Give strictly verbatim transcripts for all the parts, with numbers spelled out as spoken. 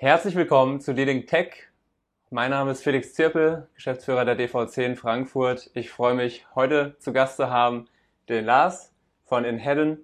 Herzlich willkommen zu Leading Tech. Mein Name ist Felix Zirpel, Geschäftsführer der D V C in Frankfurt. Ich freue mich, heute zu Gast zu haben den Lars von InHedden.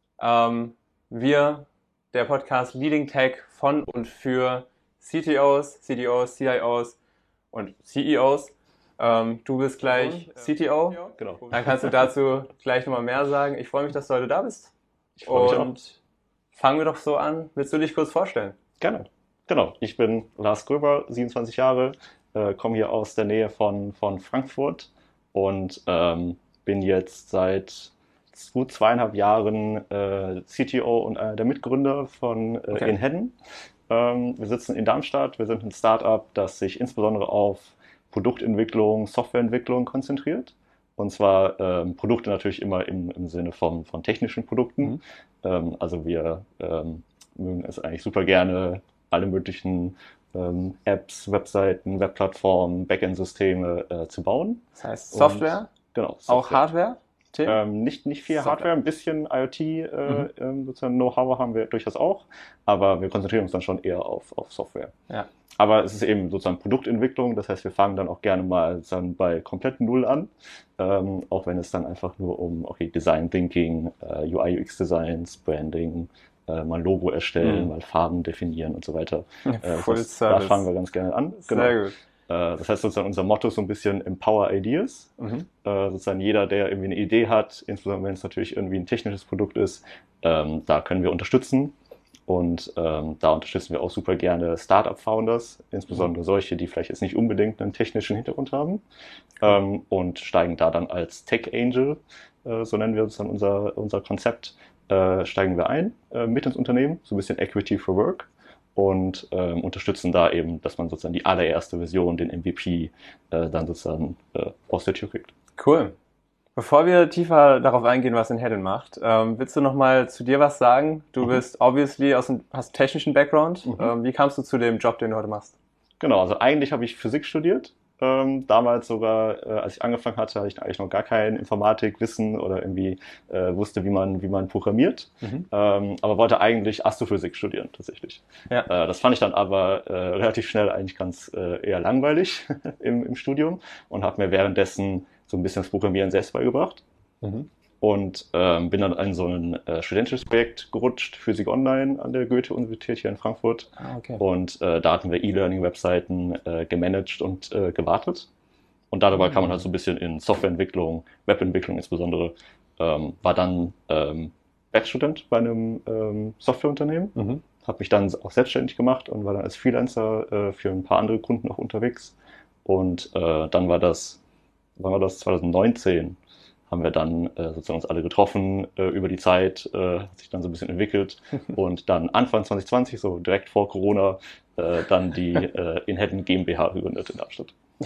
Ähm, wir, der Podcast Leading Tech von und für C T Os, C D Os, C I Os und C E Os. Ähm, du bist gleich C T O. Genau. Dann kannst du dazu gleich nochmal mehr sagen. Ich freue mich, dass du heute da bist. Ich freue mich auch. Und fangen wir doch so an. Willst du dich kurz vorstellen? Gerne. Genau, ich bin Lars Gröber, siebenundzwanzig Jahre, äh, komme hier aus der Nähe von, von Frankfurt und ähm, bin jetzt seit gut zweieinhalb Jahren äh, C T O und einer der Mitgründer von äh, Okay. InHedden. Ähm, wir sitzen in Darmstadt, wir sind ein Startup, das sich insbesondere auf Produktentwicklung, Softwareentwicklung konzentriert. Und zwar ähm, Produkte natürlich immer im, im Sinne von, von technischen Produkten. Mhm. Ähm, also wir ähm, mögen es eigentlich super gerne, alle möglichen ähm, Apps, Webseiten, Webplattformen, Backend-Systeme äh, zu bauen. Das heißt Und- Software, Genau. auch Software. Hardware? Themen? Ähm, nicht, nicht viel Software. Hardware, ein bisschen IoT, äh, Mhm. ähm, sozusagen Know-how haben wir durchaus auch, aber wir konzentrieren uns dann schon eher auf, auf Software. Ja. Aber es ist eben sozusagen Produktentwicklung, das heißt, wir fangen dann auch gerne mal dann bei komplett Null an, ähm, auch wenn es dann einfach nur um okay, Design Thinking, äh, U I U X Designs, Branding, äh, mal Logo erstellen, Mhm. mal Farben definieren und so weiter. Äh, Full das, Service. Da fangen wir ganz gerne an. Genau. Sehr gut. Äh, das heißt sozusagen unser Motto ist so ein bisschen Empower Ideas. Mhm. Äh, sozusagen jeder, der irgendwie eine Idee hat, insbesondere wenn es natürlich irgendwie ein technisches Produkt ist, ähm, da können wir unterstützen. Und ähm, da unterstützen wir auch super gerne Startup-Founders, insbesondere solche, die vielleicht jetzt nicht unbedingt einen technischen Hintergrund haben, ähm, und steigen da dann als Tech Angel, äh, so nennen wir uns dann unser, unser Konzept, äh, steigen wir ein äh, mit ins Unternehmen, so ein bisschen Equity for Work und ähm, unterstützen da eben, dass man sozusagen die allererste Version, den M V P, äh, dann sozusagen äh, aus der Tür kriegt. Cool. Bevor wir tiefer darauf eingehen, was InHedden macht, ähm, willst du noch mal zu dir was sagen? Du Mhm. bist obviously aus dem hast einen technischen Background. Mhm. Ähm, wie kamst du zu dem Job, den du heute machst? Genau, also eigentlich habe ich Physik studiert. Ähm, damals sogar, äh, als ich angefangen hatte, hatte ich eigentlich noch gar kein Informatikwissen oder irgendwie äh, wusste, wie man, wie man programmiert. Mhm. Ähm, aber wollte eigentlich Astrophysik studieren, tatsächlich. Ja. Äh, das fand ich dann aber äh, relativ schnell eigentlich ganz äh, eher langweilig im, im Studium und habe mir währenddessen so ein bisschen das Programmieren selbst beigebracht. Mhm. Und ähm, bin dann in so ein äh, studentisches Projekt gerutscht, Physik Online an der Goethe-Universität hier in Frankfurt. Ah, okay. Und äh, da hatten wir E-Learning-Webseiten äh, gemanagt und äh, gewartet. Und darüber Mhm. kam man halt so ein bisschen in Softwareentwicklung, Webentwicklung insbesondere. Ähm, war dann ähm, Werkstudent bei einem ähm, Softwareunternehmen. Mhm. Habe mich dann auch selbstständig gemacht und war dann als Freelancer äh, für ein paar andere Kunden auch unterwegs. Und äh, dann war das, wann war das? zwanzig neunzehn haben wir dann äh, sozusagen uns alle getroffen äh, über die Zeit, äh, hat sich dann so ein bisschen entwickelt und dann Anfang zwanzig zwanzig, so direkt vor Corona, äh, dann die äh, InHedden GmbH gegründet in Darmstadt.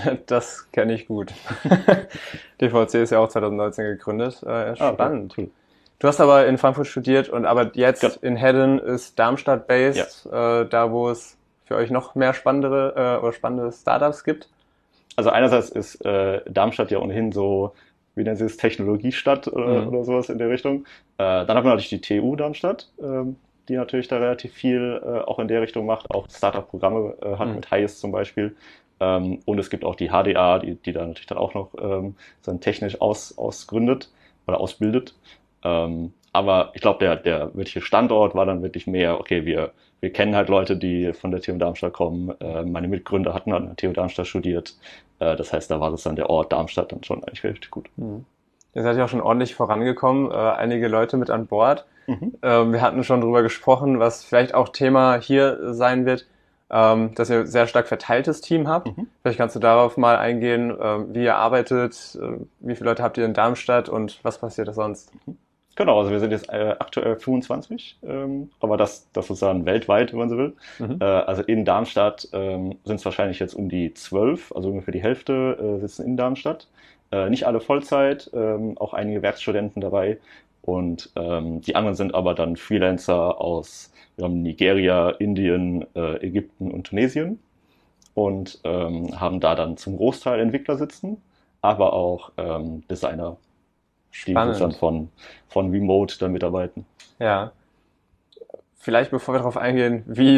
Das kenne ich gut. D V C ist ja auch zwanzig neunzehn gegründet. Äh, Ah, okay, spannend. cool. Du hast aber in Frankfurt studiert und aber jetzt Genau. InHedden ist Darmstadt-based, äh, da wo es für euch noch mehr spannendere äh, oder spannende Startups gibt. Also einerseits ist äh, Darmstadt ja ohnehin so, wie nennen Sie es, Technologiestadt oder, Mhm. oder sowas in der Richtung. Äh, dann haben wir natürlich die T U Darmstadt, ähm, die natürlich da relativ viel äh, auch in der Richtung macht, auch Startup-Programme äh, hat Mhm. mit Highest zum Beispiel. Ähm, und es gibt auch die H D A, die, die da natürlich dann auch noch ähm, dann technisch aus, ausgründet oder ausbildet. Ähm, aber ich glaube, der, der wirkliche Standort war dann wirklich mehr, okay, wir, wir kennen halt Leute, die von der T U Darmstadt kommen. Äh, meine Mitgründer hatten an der T U Darmstadt studiert. Äh, das heißt, da war das dann der Ort Darmstadt dann schon eigentlich richtig gut. Mhm. Ihr seid ja auch schon ordentlich vorangekommen, äh, einige Leute mit an Bord. Mhm. Ähm, wir hatten schon drüber gesprochen, was vielleicht auch Thema hier sein wird, ähm, dass ihr ein sehr stark verteiltes Team habt. Mhm. Vielleicht kannst du darauf mal eingehen, ähm, wie ihr arbeitet, äh, wie viele Leute habt ihr in Darmstadt und was passiert da sonst? Genau, also wir sind jetzt äh, aktuell fünfundzwanzig, ähm, aber das, das sozusagen weltweit, wenn man so will. Mhm. Äh, also in Darmstadt ähm, sind es wahrscheinlich jetzt um die zwölf, also ungefähr die Hälfte äh, sitzen in Darmstadt. Äh, nicht alle Vollzeit, ähm, auch einige Werkstudenten dabei. Und ähm, die anderen sind aber dann Freelancer aus wir haben Nigeria, Indien, äh, Ägypten und Tunesien und ähm, haben da dann zum Großteil Entwickler sitzen, aber auch ähm, Designer, die Spannend. sozusagen von, von Remote dann mitarbeiten. Ja. Vielleicht bevor wir darauf eingehen, wie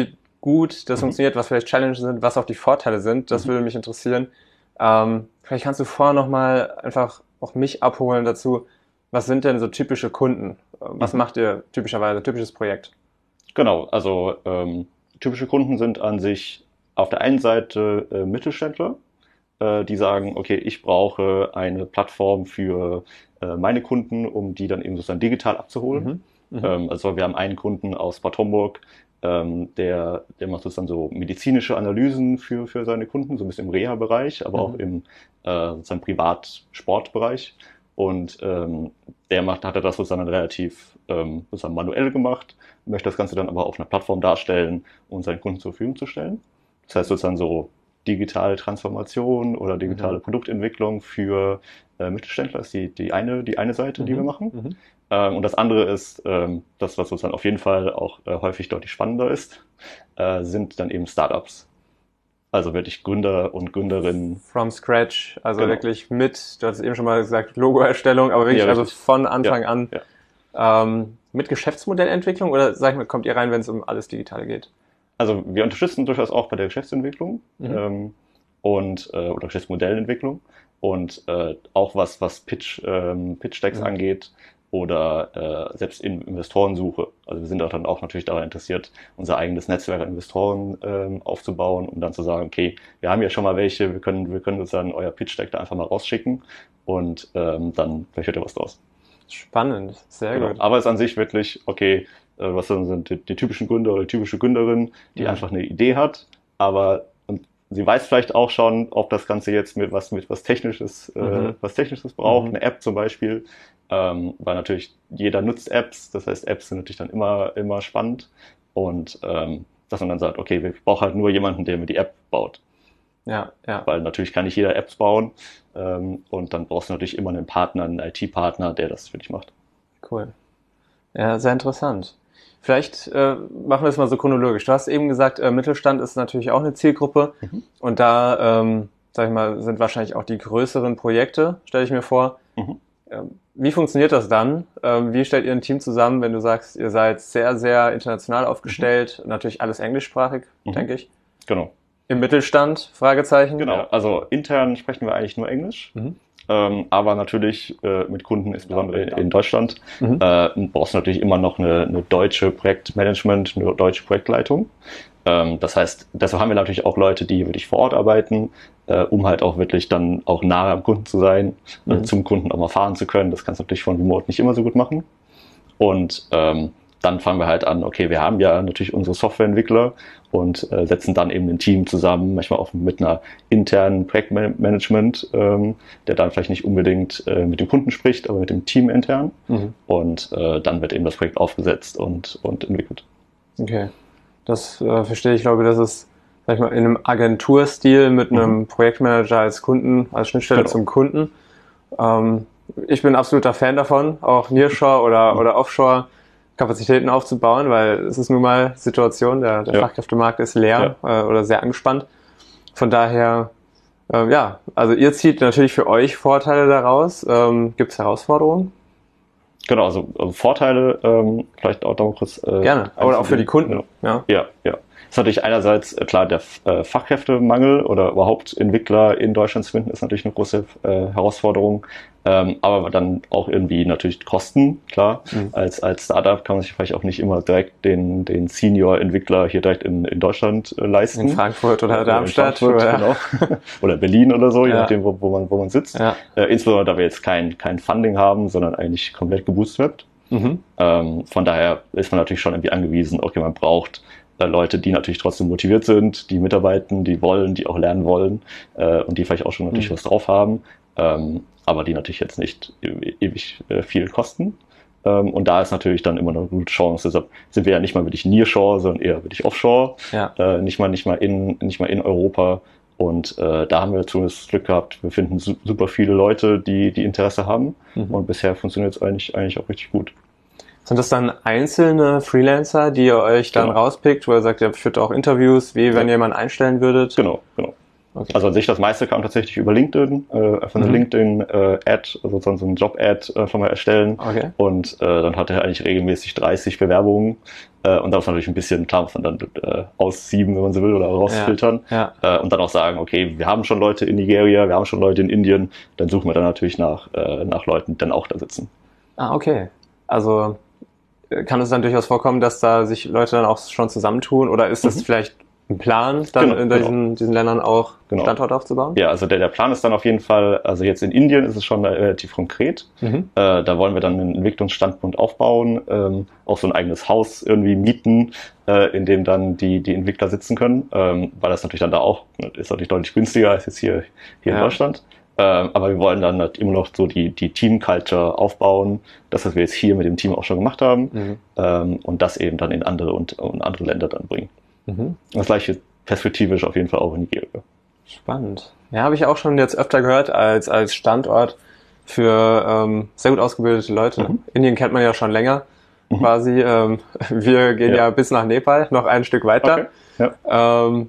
gut das Mhm. funktioniert, was vielleicht Challenges sind, was auch die Vorteile sind. Das Mhm. würde mich interessieren. Ähm, vielleicht kannst du vorher nochmal einfach auch mich abholen dazu. Was sind denn so typische Kunden? Was Mhm. macht ihr typischerweise, typisches Projekt? Genau, also ähm, typische Kunden sind an sich auf der einen Seite äh, Mittelständler, äh, die sagen, okay, ich brauche eine Plattform für äh, meine Kunden, um die dann eben sozusagen digital abzuholen. Mhm. Mhm. Ähm, also wir haben einen Kunden aus Bad Homburg, ähm, der, der macht sozusagen so medizinische Analysen für, für seine Kunden, so ein bisschen im Reha-Bereich, aber Mhm. auch im äh, sozusagen Privat-Sportbereich. Und ähm, der macht, hat er das sozusagen dann relativ ähm, sozusagen manuell gemacht, möchte das Ganze dann aber auf einer Plattform darstellen und seinen Kunden zur Verfügung zu stellen. Das heißt sozusagen so digitale Transformation oder digitale Mhm. Produktentwicklung für äh, Mittelständler ist die, die, eine, die eine Seite, die wir Mhm. machen. Mhm. Ähm, und das andere ist, ähm, das, was sozusagen auf jeden Fall auch äh, häufig deutlich spannender ist, äh, sind dann eben Startups. Also wirklich Gründer und Gründerinnen. From scratch, also Genau. wirklich mit, du hast eben schon mal gesagt, Logoerstellung, aber wirklich Ja, also richtig. von Anfang Ja, an ja. ähm, mit Geschäftsmodellentwicklung oder sag ich mal, kommt ihr rein, wenn es um alles Digitale geht? Also wir unterstützen durchaus auch bei der Geschäftsentwicklung Mhm. ähm, und äh, oder Geschäftsmodellentwicklung und äh, auch was was Pitch ähm, Pitch Decks Mhm. angeht oder äh, selbst in Investorensuche. Also wir sind auch dann auch natürlich daran interessiert, unser eigenes Netzwerk an Investoren ähm, aufzubauen, um dann zu sagen, okay, wir haben ja schon mal welche, wir können wir können uns dann euer Pitch Deck da einfach mal rausschicken und ähm, dann vielleicht wird ja was draus. Spannend, sehr Genau. gut. Aber es ist an sich wirklich, okay, äh, was sind die, die typischen Gründer oder die typische Gründerin, die Mhm. einfach eine Idee hat, aber und sie weiß vielleicht auch schon, ob das Ganze jetzt mit was mit was Technisches, äh, Mhm. was Technisches braucht, Mhm. eine App zum Beispiel, ähm, weil natürlich jeder nutzt Apps, das heißt Apps sind natürlich dann immer immer spannend und ähm, dass man dann sagt, okay, wir brauchen halt nur jemanden, der mir die App baut. Ja, ja, Weil natürlich kann nicht jeder Apps bauen ähm, und dann brauchst du natürlich immer einen Partner, einen I T-Partner, der das für dich macht. cool. Ja, sehr interessant. Vielleicht äh, machen wir es mal so chronologisch. Du hast eben gesagt, äh, Mittelstand ist natürlich auch eine Zielgruppe Mhm. und da, ähm, sag ich mal, sind wahrscheinlich auch die größeren Projekte, stelle ich mir vor. Mhm. Ähm, wie funktioniert das dann? Ähm, wie stellt ihr ein Team zusammen, wenn du sagst, ihr seid sehr, sehr international aufgestellt, natürlich alles englischsprachig, Mhm. denke ich. Genau. Im Mittelstand? Fragezeichen. Genau, Ja. also intern sprechen wir eigentlich nur Englisch, Mhm. ähm, aber natürlich äh, mit Kunden, insbesondere in, in Deutschland, Mhm. äh, brauchst du natürlich immer noch eine, eine deutsche Projektmanagement, eine deutsche Projektleitung. Ähm, das heißt, deshalb haben wir natürlich auch Leute, die wirklich vor Ort arbeiten, äh, um halt auch wirklich dann auch nahe am Kunden zu sein, Mhm. äh, zum Kunden auch mal fahren zu können. Das kannst du natürlich von Remote nicht immer so gut machen. Und ähm, dann fangen wir halt an, okay, wir haben ja natürlich unsere Softwareentwickler und äh, setzen dann eben ein Team zusammen, manchmal auch mit einer internen Projektmanagement, ähm, der dann vielleicht nicht unbedingt äh, mit dem Kunden spricht, aber mit dem Team intern. Mhm. Und äh, dann wird eben das Projekt aufgesetzt und, und entwickelt. Okay. Das äh, verstehe ich. Ich glaube, das ist, sag ich mal, in einem Agenturstil mit einem Mhm. Projektmanager als Kunden, als Schnittstelle Genau. zum Kunden. Ähm, ich bin ein absoluter Fan davon, auch Nearshore oder, Mhm. oder Offshore Kapazitäten aufzubauen, weil es ist nun mal Situation, der, der Ja. Fachkräftemarkt ist leer äh, oder sehr angespannt. Von daher, äh, ja, also ihr zieht natürlich für euch Vorteile daraus. Ähm, Gibt es Herausforderungen? Genau, also, also Vorteile, ähm, vielleicht auch noch mal kurz. Äh, Gerne, oder auch für die Kunden. Genau. Ja. Ja, ja. Ist natürlich einerseits, äh, klar, der äh, Fachkräftemangel oder überhaupt Entwickler in Deutschland zu finden, ist natürlich eine große äh, Herausforderung. Ähm, aber dann auch irgendwie natürlich Kosten, klar. Mhm. Als, als Startup kann man sich vielleicht auch nicht immer direkt den, den Senior-Entwickler hier direkt in, in Deutschland äh, leisten. In Frankfurt oder Oder Darmstadt. in Frankfurt, Oder, genau. Oder Berlin oder so, je Ja. nachdem, wo, wo, man, wo man sitzt. ja. Äh, insbesondere, da wir jetzt kein, kein Funding haben, sondern eigentlich komplett gebootstrapped. Mhm. Ähm, von daher ist man natürlich schon irgendwie angewiesen, okay, man braucht äh, Leute, die natürlich trotzdem motiviert sind, die mitarbeiten, die wollen, die auch lernen wollen äh, und die vielleicht auch schon natürlich Mhm. was drauf haben, ähm, aber die natürlich jetzt nicht e- ewig äh, viel kosten. Ähm, und da ist natürlich dann immer noch eine gute Chance. Deshalb sind wir ja nicht mal wirklich Nearshore, sondern eher wirklich Offshore, Ja. äh, nicht mal nicht mal in nicht mal in Europa. Und äh, da haben wir zumindest das Glück gehabt, wir finden su- super viele Leute, die die Interesse haben. Mhm. Und bisher funktioniert es eigentlich, eigentlich auch richtig gut. Sind das dann einzelne Freelancer, die ihr euch dann Genau. rauspickt, wo ihr sagt, ihr führt auch Interviews, wie wenn Ja. ihr jemanden einstellen würdet? Genau, genau. Okay. Also an sich das meiste kam tatsächlich über LinkedIn, äh, einfach eine mhm. LinkedIn-Ad, also so ein Job-Ad äh, von mal erstellen. Okay. Und äh, dann hatte er eigentlich regelmäßig dreißig Bewerbungen. Äh, und daraus natürlich ein bisschen, klar muss man dann äh, aussieben, wenn man so will, oder rausfiltern. Ja. Ja. Äh, und dann auch sagen, okay, wir haben schon Leute in Nigeria, wir haben schon Leute in Indien, dann suchen wir dann natürlich nach, äh, nach Leuten, die dann auch da sitzen. Ah, okay. Also kann es dann durchaus vorkommen, dass da sich Leute dann auch schon zusammentun, oder ist das mhm. vielleicht ein Plan, dann genau, in diesen, genau. diesen Ländern auch genau. Standorte aufzubauen? Ja, also der, der Plan ist dann auf jeden Fall, also jetzt in Indien ist es schon relativ konkret. Mhm. Äh, da wollen wir dann einen Entwicklungsstandpunkt aufbauen, ähm, auch so ein eigenes Haus irgendwie mieten, äh, in dem dann die, die Entwickler sitzen können, ähm, weil das natürlich dann da auch, ist natürlich deutlich günstiger als jetzt hier, hier ja. in Deutschland. Ähm, aber wir wollen dann halt immer noch so die, die Team-Culture aufbauen, das, was wir jetzt hier mit dem Team auch schon gemacht haben, mhm. ähm, und das eben dann in andere und, und andere Länder dann bringen. Mhm. Das gleiche perspektivisch auf jeden Fall auch in Nigeria. Spannend. Ja, habe ich auch schon jetzt öfter gehört als, als Standort für ähm, sehr gut ausgebildete Leute. Mhm. Indien kennt man ja schon länger mhm. quasi. Ähm, wir gehen ja. ja bis nach Nepal, noch ein Stück weiter. Okay. Ja. Ähm,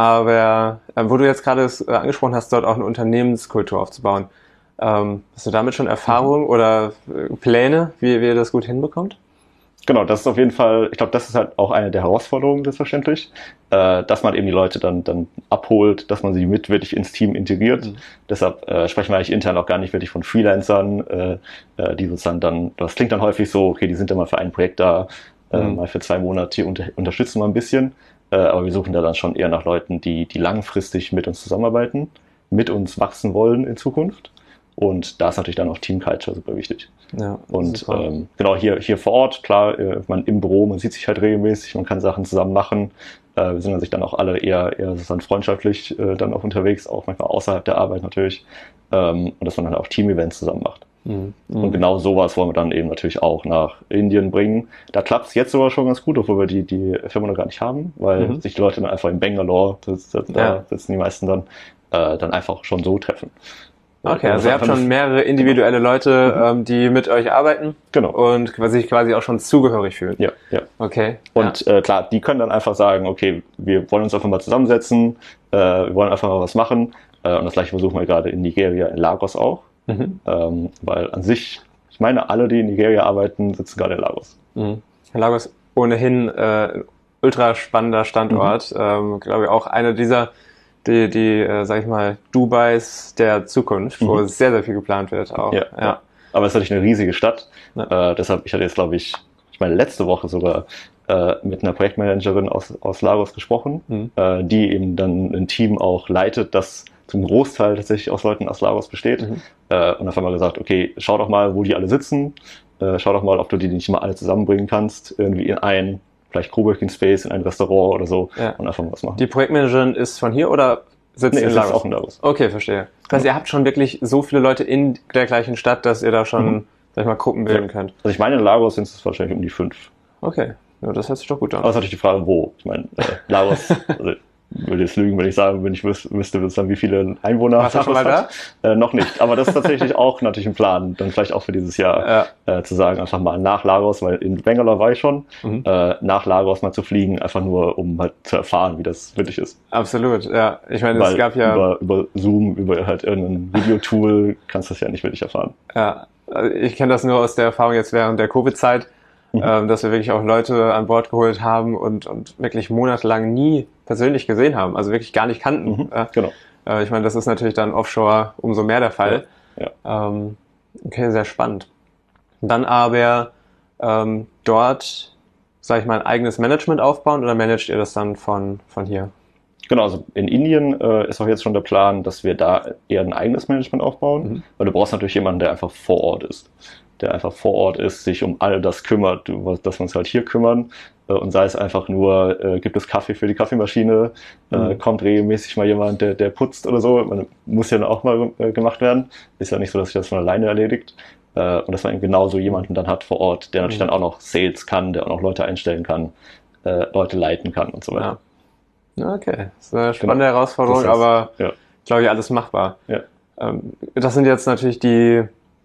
aber äh, wo du jetzt gerade äh, angesprochen hast, dort auch eine Unternehmenskultur aufzubauen. Ähm, hast du damit schon Erfahrung mhm. oder äh, Pläne, wie, wie ihr das gut hinbekommt? Genau, das ist auf jeden Fall, ich glaube, das ist halt auch eine der Herausforderungen, selbstverständlich, äh, dass man eben die Leute dann dann abholt, dass man sie mit wirklich ins Team integriert. Mhm. Deshalb äh, sprechen wir eigentlich intern auch gar nicht wirklich von Freelancern, äh, äh, die sozusagen dann, das klingt dann häufig so, okay, die sind dann mal für ein Projekt da, äh, mhm. mal für zwei Monate, die unter, unterstützen wir ein bisschen, äh, aber wir suchen da dann schon eher nach Leuten, die die langfristig mit uns zusammenarbeiten, mit uns wachsen wollen in Zukunft. Und da ist natürlich dann auch Team Culture super wichtig. Ja, und ähm, genau, hier hier vor Ort, klar, äh, man im Büro, man sieht sich halt regelmäßig, man kann Sachen zusammen machen. Äh, wir sind dann sich dann auch alle eher eher sozusagen freundschaftlich äh, dann auch unterwegs, auch manchmal außerhalb der Arbeit natürlich. Ähm, und dass man dann auch Team-Events zusammen macht. Mhm. Und genau sowas wollen wir dann eben natürlich auch nach Indien bringen. Da klappt es jetzt sogar schon ganz gut, obwohl wir die die Firma noch gar nicht haben, weil mhm. sich die Leute dann einfach in Bangalore, das, das, da ja. sitzen die meisten dann, äh, dann einfach schon so treffen. Okay, also ihr habt schon mehrere individuelle Leute, mhm. ähm, die mit euch arbeiten, genau. und sich quasi auch schon zugehörig fühlen. Ja, ja. Okay. Und ja. äh, klar, die können dann einfach sagen, okay, wir wollen uns einfach mal zusammensetzen, äh, wir wollen einfach mal was machen. Äh, und das gleiche versuchen wir gerade in Nigeria, in Lagos auch. Mhm. Ähm, weil an sich, ich meine, alle, die in Nigeria arbeiten, sitzen gerade in Lagos. Mhm. Lagos ohnehin äh, ein ultra spannender Standort. Mhm. Ähm, glaube ich auch einer dieser die, die äh, sag ich mal, Dubais der Zukunft, mhm. wo sehr, sehr viel geplant wird auch. Ja, ja. ja. Aber es ist natürlich eine riesige Stadt. Ja. Äh, deshalb, ich hatte jetzt, glaube ich, ich meine, letzte Woche sogar äh, mit einer Projektmanagerin aus, aus Lagos gesprochen, mhm. äh, die eben dann ein Team auch leitet, das zum Großteil tatsächlich aus Leuten aus Lagos besteht. Mhm. Äh, und dann haben wir gesagt, okay, schau doch mal, wo die alle sitzen. Äh, schau doch mal, ob du die nicht mal alle zusammenbringen kannst, irgendwie in ein vielleicht Coworking Space, in ein Restaurant oder so, ja. und einfach mal was machen. Die Projektmanagerin ist von hier oder sitzt nee, in Lagos? Sitzt auch in Lagos. Okay, verstehe. Das heißt, ihr habt schon wirklich so viele Leute in der gleichen Stadt, dass ihr da schon, mhm. sag ich mal, Gruppen bilden ja. könnt. Also ich meine, in Lagos sind es wahrscheinlich um die fünf. Okay, ja, das hört sich doch gut an. Aber es ist natürlich die Frage, wo. Ich meine, äh, Lagos, also, würde jetzt lügen, wenn ich sagen, wenn ich wüs- wüsste, dann wie viele Einwohner Warst du schon mal hat. Da? Äh, noch nicht. Aber das ist tatsächlich auch natürlich ein Plan, dann vielleicht auch für dieses Jahr ja. äh, zu sagen, einfach mal nach Lagos, weil in Bangalore war ich schon, mhm. äh, nach Lagos mal zu fliegen, einfach nur, um halt zu erfahren, wie das wirklich ist. Absolut, ja. Ich meine, weil es gab ja... Über, über Zoom, über halt irgendein Videotool kannst du das ja nicht wirklich erfahren. Ja, ich kenne das nur aus der Erfahrung jetzt während der Covid-Zeit, mhm. ähm, dass wir wirklich auch Leute an Bord geholt haben und, und wirklich monatelang nie persönlich gesehen haben, also wirklich gar nicht kannten. Mhm, äh, genau. Äh, ich meine, das ist natürlich dann offshore umso mehr der Fall. Ja, ja. Ähm, okay, sehr spannend. Dann aber ähm, dort, sage ich mal, ein eigenes Management aufbauen oder managt ihr das dann von, von hier? Genau, also in Indien äh, ist auch jetzt schon der Plan, dass wir da eher ein eigenes Management aufbauen, mhm. weil du brauchst natürlich jemanden, der einfach vor Ort ist. der einfach vor Ort ist, sich um all das kümmert, dass wir uns halt hier kümmern. Und sei es einfach nur, äh, gibt es Kaffee für die Kaffeemaschine, mhm. äh, kommt regelmäßig mal jemand, der, der putzt oder so. Man muss ja auch mal äh, gemacht werden. Ist ja nicht so, dass sich das von alleine erledigt. Äh, und dass man eben genauso jemanden dann hat vor Ort, der natürlich mhm. dann auch noch Sales kann, der auch noch Leute einstellen kann, äh, Leute leiten kann und so weiter. Ja. Okay, das ist eine spannende genau. Herausforderung, das heißt, aber ja. glaube ich, alles machbar. Ja. Ähm, das sind jetzt natürlich die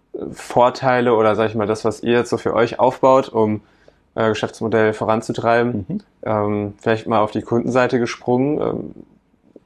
Vorteile oder sag ich mal das, was ihr jetzt so für euch aufbaut, um äh, Geschäftsmodell voranzutreiben. Mhm. Ähm, vielleicht mal auf die Kundenseite gesprungen. Ähm,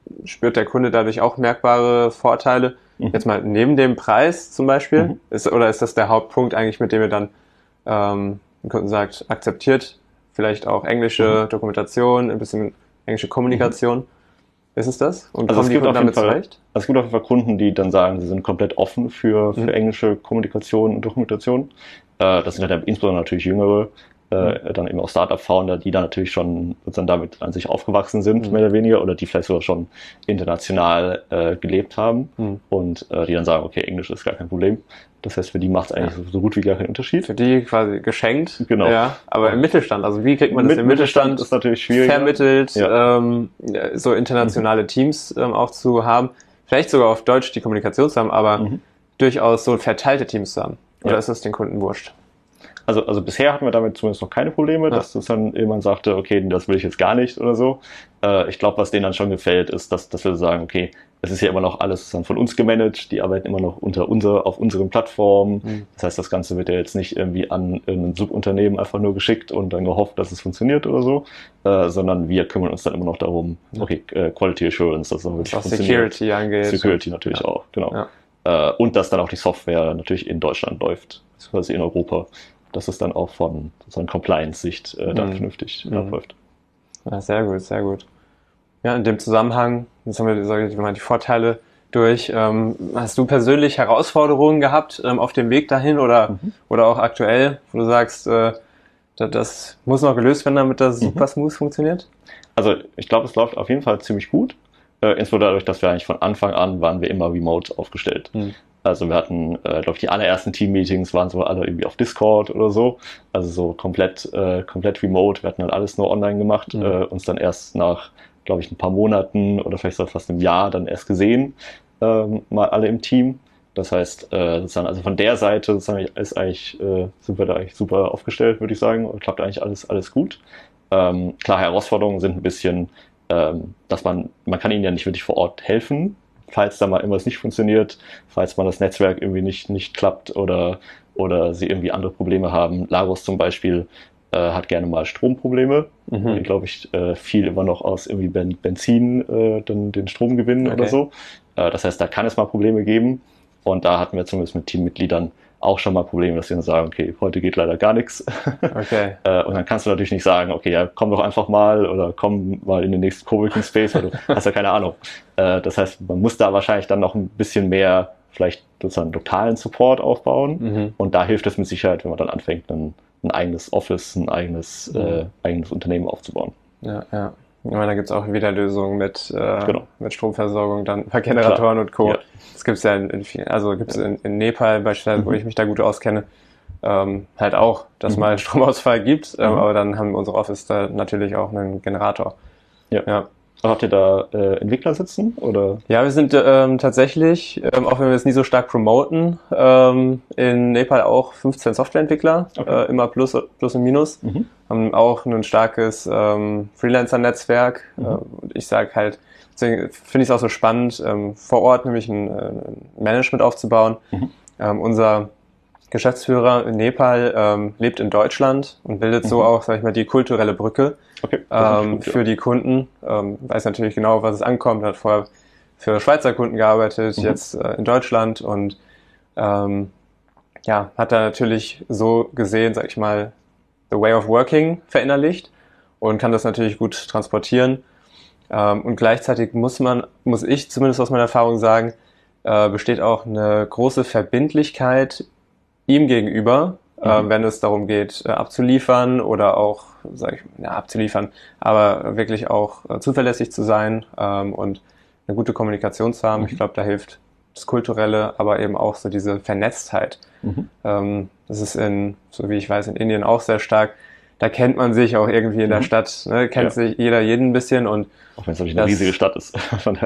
spürt der Kunde dadurch auch merkbare Vorteile? Mhm. Jetzt mal neben dem Preis zum Beispiel? Mhm. Ist, oder ist das der Hauptpunkt eigentlich, mit dem ihr dann ähm, den Kunden sagt, akzeptiert vielleicht auch englische Mhm. Dokumentation, ein bisschen englische Kommunikation? Mhm. Ist es das? Und Also kommen es die gibt Kunden auf jeden damit Fall, zurecht? also es gibt auf jeden Fall Kunden, die dann sagen, sie sind komplett offen für, für Mhm. englische Kommunikation und Dokumentation. Äh, das sind halt insbesondere natürlich Jüngere, äh, dann eben auch Startup-Founder, die dann natürlich schon sozusagen damit an sich aufgewachsen sind, Mhm. mehr oder weniger, oder die vielleicht sogar schon international äh, gelebt haben Mhm. und äh, die dann sagen, okay, Englisch ist gar kein Problem. Das heißt, für die macht es eigentlich Ja. so, so gut wie gar keinen Unterschied. Für die quasi geschenkt. Genau. Ja, aber im Mittelstand, also wie kriegt man das Mit im Mittelstand, Mittelstand ist natürlich schwieriger. vermittelt, Ja. ähm, so internationale mhm. Teams ähm, auch zu haben, vielleicht sogar auf Deutsch die Kommunikation zu haben, aber Mhm. durchaus so verteilte Teams zu haben. Oder Ja. ist das den Kunden wurscht? Also, also bisher hatten wir damit zumindest noch keine Probleme, Ja. dass das dann jemand sagte, okay, das will ich jetzt gar nicht oder so. Äh, ich glaube, was denen dann schon gefällt, ist, dass, dass wir sagen, okay, es ist ja immer noch alles dann von uns gemanagt, die arbeiten immer noch unter unser, auf unseren Plattformen. Mhm. Das heißt, das Ganze wird ja jetzt nicht irgendwie an ein Subunternehmen einfach nur geschickt und dann gehofft, dass es funktioniert oder so, äh, sondern wir kümmern uns dann immer noch darum, okay, äh, Quality Assurance, dass es auch wirklich Was funktioniert. Security angeht. Security natürlich ja. auch, genau. Ja. Äh, und dass dann auch die Software natürlich in Deutschland läuft, beziehungsweise in Europa, dass es dann auch von sozusagen Compliance-Sicht äh, dann Mhm. vernünftig Mhm. abläuft. Ja, sehr gut, sehr gut. Ja, in dem Zusammenhang, jetzt haben wir, sag ich mal, die Vorteile durch. Ähm, hast du persönlich Herausforderungen gehabt ähm, auf dem Weg dahin oder, Mhm. oder auch aktuell, wo du sagst, äh, das, das muss noch gelöst werden, damit das Mhm. super smooth funktioniert? Also ich glaube, es läuft auf jeden Fall ziemlich gut. Äh, insbesondere dadurch, dass wir eigentlich von Anfang an waren wir immer remote aufgestellt. Mhm. Also wir hatten, äh, glaube ich, die allerersten Team-Meetings waren so alle irgendwie auf Discord oder so. Also so komplett, äh, komplett remote. Wir hatten halt alles nur online gemacht. Mhm. Äh, uns dann erst nach, glaube ich, ein paar Monaten oder vielleicht sogar fast einem Jahr dann erst gesehen, ähm, mal alle im Team. Das heißt, äh, sozusagen, also von der Seite sozusagen ist eigentlich, äh, sind wir da eigentlich super aufgestellt, würde ich sagen. Und klappt eigentlich alles, alles gut. Ähm, klar, Herausforderungen sind ein bisschen, ähm, dass man, man kann ihnen ja nicht wirklich vor Ort helfen, falls da mal irgendwas nicht funktioniert, falls mal das Netzwerk irgendwie nicht, nicht klappt oder, oder sie irgendwie andere Probleme haben. Lagos zum Beispiel äh, hat gerne mal Stromprobleme, mhm. die, glaube ich, äh, viel immer noch aus irgendwie ben, Benzin äh, dann den Strom gewinnen okay. oder so. Äh, das heißt, da kann es mal Probleme geben und da hatten wir zumindest mit Teammitgliedern auch schon mal Probleme, dass sie dann sagen, okay, heute geht leider gar nichts. Okay. Und dann kannst du natürlich nicht sagen, okay, ja, komm doch einfach mal oder komm mal in den nächsten Coworking Space, weil du hast ja keine Ahnung. Das heißt, man muss da wahrscheinlich dann noch ein bisschen mehr vielleicht sozusagen lokalen Support aufbauen. Mhm. Und da hilft es mit Sicherheit, wenn man dann anfängt, ein, ein eigenes Office, ein eigenes, mhm. äh, eigenes Unternehmen aufzubauen. Ja, ja. Ich meine, da gibt es auch wieder Lösungen mit, äh, genau. mit Stromversorgung, dann bei Generatoren Klar. und Co. Ja. Das gibt es ja in, in vielen, also gibt es ja. in, in Nepal beispielsweise, mhm. wo ich mich da gut auskenne, ähm, halt auch, dass mhm. mal einen Stromausfall gibt, ähm, mhm. aber dann haben unsere Office da natürlich auch einen Generator. Ja. ja. Habt ihr da äh, Entwickler sitzen? Oder? Ja, wir sind ähm, tatsächlich, ähm, auch wenn wir es nie so stark promoten, ähm, in Nepal auch fünfzehn Softwareentwickler, okay. äh, immer plus, plus und minus. Mhm. Haben auch ein starkes ähm, Freelancer-Netzwerk. Mhm. Äh, ich sage halt, deswegen finde ich es auch so spannend, ähm, vor Ort nämlich ein, ein Management aufzubauen. Mhm. Ähm, unser Geschäftsführer in Nepal ähm, lebt in Deutschland und bildet mhm. so auch, sag ich mal, die kulturelle Brücke okay, ähm, gut, ja. für die Kunden. Ähm, weiß natürlich genau, was es ankommt. Hat vorher für Schweizer Kunden gearbeitet, mhm. jetzt äh, in Deutschland und ähm, ja, hat da natürlich so gesehen, sag ich mal, the way of working verinnerlicht und kann das natürlich gut transportieren. Ähm, und gleichzeitig muss man, muss ich zumindest aus meiner Erfahrung sagen, äh, besteht auch eine große Verbindlichkeit ihm gegenüber, mhm. äh, wenn es darum geht, äh, abzuliefern oder auch, sag ich, ja, abzuliefern, aber wirklich auch äh, zuverlässig zu sein ähm, und eine gute Kommunikation zu haben. Mhm. Ich glaube, da hilft das Kulturelle, aber eben auch so diese Vernetztheit. Mhm. Ähm, das ist in, so wie ich weiß, in Indien auch sehr stark. Da kennt man sich auch irgendwie in der mhm. Stadt, ne? Kennt ja. sich jeder jeden ein bisschen und auch wenn es natürlich eine riesige Stadt ist.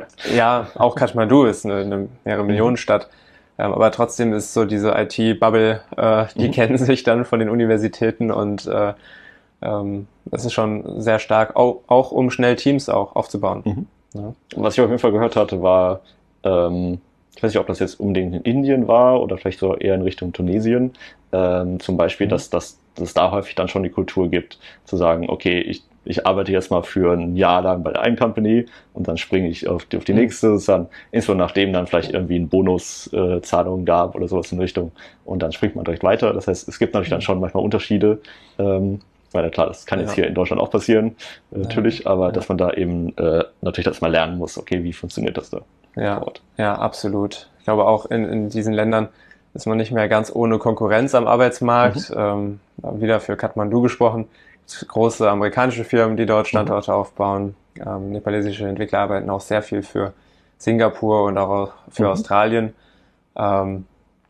Ja, auch Kathmandu ist eine, eine mehrere Millionen Stadt. Ähm, aber trotzdem ist so diese I T-Bubble, äh, die mhm. kennen sich dann von den Universitäten und äh, ähm, das ist schon sehr stark, auch, auch um schnell Teams auch aufzubauen. Mhm. Ja. Was ich auf jeden Fall gehört hatte, war, ähm, ich weiß nicht, ob das jetzt unbedingt in Indien war oder vielleicht so eher in Richtung Tunesien, ähm, zum Beispiel, mhm. dass, dass, dass es da häufig dann schon die Kultur gibt, zu sagen, okay, ich ich arbeite jetzt mal für ein Jahr lang bei der einen Company und dann springe ich auf die, auf die nächste, dann, insbesondere nachdem dann vielleicht irgendwie ein Bonuszahlung äh, gab oder sowas in die Richtung und dann springt man direkt weiter. Das heißt, es gibt natürlich dann schon manchmal Unterschiede, ähm, weil klar, das kann jetzt ja. hier in Deutschland auch passieren, äh, natürlich, aber ja. dass man da eben äh, natürlich das mal lernen muss, okay, wie funktioniert das da ja. vor Ort. Ja, absolut. Ich glaube auch in, in diesen Ländern ist man nicht mehr ganz ohne Konkurrenz am Arbeitsmarkt. Mhm. Ähm, wieder für Kathmandu gesprochen. Große amerikanische Firmen, die dort Standorte mhm. aufbauen. Ähm, nepalesische Entwickler arbeiten auch sehr viel für Singapur und auch für mhm. Australien. Ähm,